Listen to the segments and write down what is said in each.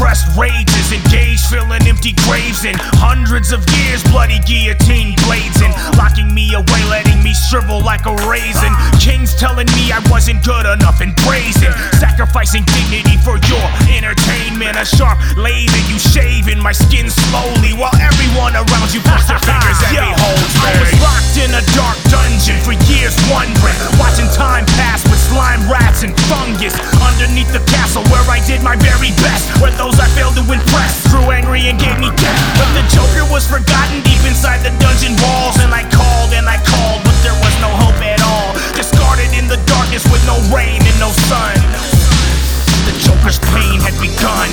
suppressed rages, engaged, filling empty graves in hundreds of years, bloody guillotine blades in, locking me away, letting me shrivel like a raisin. Kings telling me I wasn't good enough and brazen, sacrificing dignity for your entertainment. A sharp lathe and you shaving my skin slowly, while everyone around you points their fingers at me. I was locked in a dark dungeon for years, wondering, watching time pass with slime, rats, and fungus underneath the castle where I did my very best, where those I failed to impress grew angry and gave me death. But the Joker was forgotten deep inside the dungeon walls, and I called, but there was no hope at all. Discarded in the darkness with no rain and no sun. The Joker's pain had begun.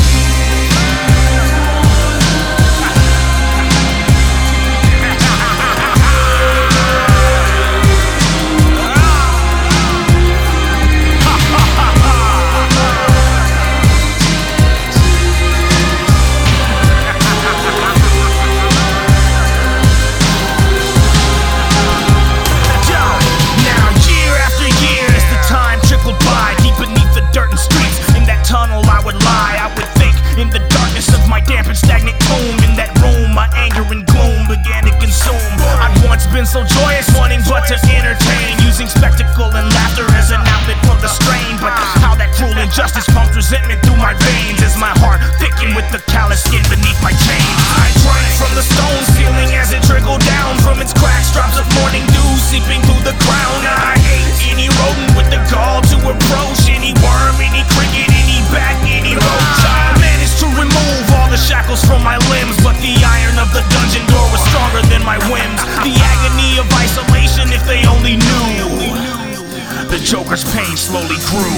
Tunnel I would lie, I would think in the darkness of my damp and stagnant tomb. In that room, my anger and gloom began to consume. I'd once been so joyous, wanting but to entertain, using spectacle and laughter as an outlet for the strain. But how that cruel injustice pumped resentment through my veins, as my heart thickened with the callous skin beneath my chains. I drank from the stone ceiling as it trickled down from its cracks, drops of morning dew seeping through the ground. I ate any rodent with the gall to approach, any worm, any cricket, back any roach. I managed to remove all the shackles from my limbs, but the iron of the dungeon door was stronger than my whims. The agony of isolation, if they only knew. The Joker's pain slowly grew.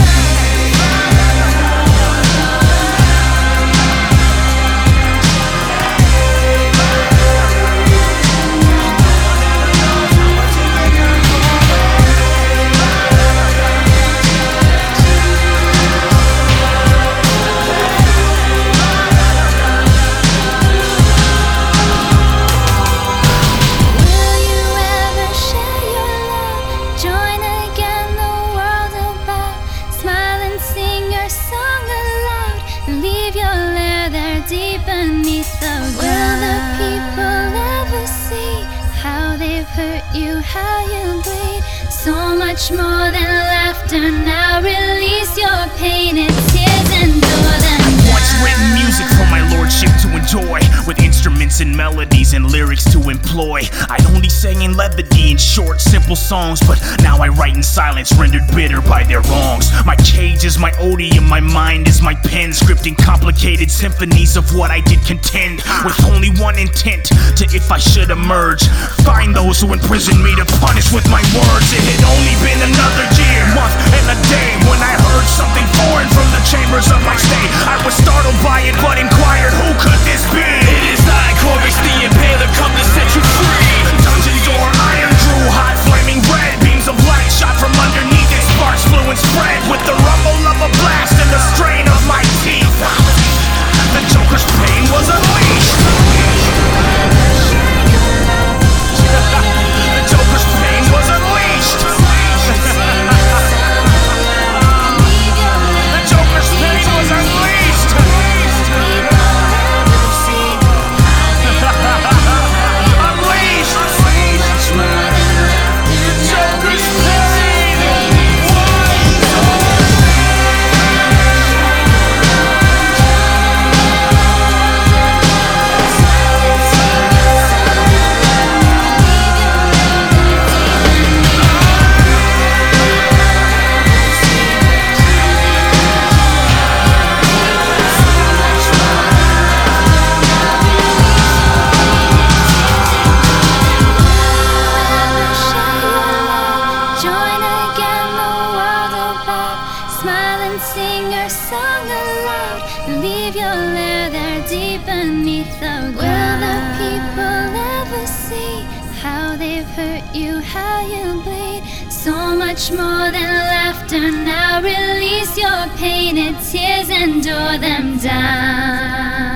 How you bleed, so much more than laughter. Now release your pain and tears and endure them. Once written music for my lordship to enjoy, with instruments and melodies and lyrics to employ. I'd only sang in levity in short, simple songs, but now I write in silence, rendered bitter by their wrongs. My cage is my odium, my mind is my pen, scripting complicated symphonies of what I did contend, with only one intent, to if I should emerge, find those who imprisoned me to punish with my words. It had only been another year, month, and a day when I heard something foreign from the chambers of my state. I was startled by it, but inquired, who could this be? It is I, Corvix the Impaler, come to set you free. Dungeon door iron drew, hot flaming red, beams of light shot from underneath it, sparks flew and spread, with the rumble of a blast and the strain of my teeth. The Joker's pain was unleashed. The Joker's pain was unleashed. The Joker's pain was unleashed. Sing your song aloud and leave your lair there deep beneath the ground. Will the people ever see how they've hurt you, how you bleed? So much more than laughter. Now release your pain and tears, endure them down.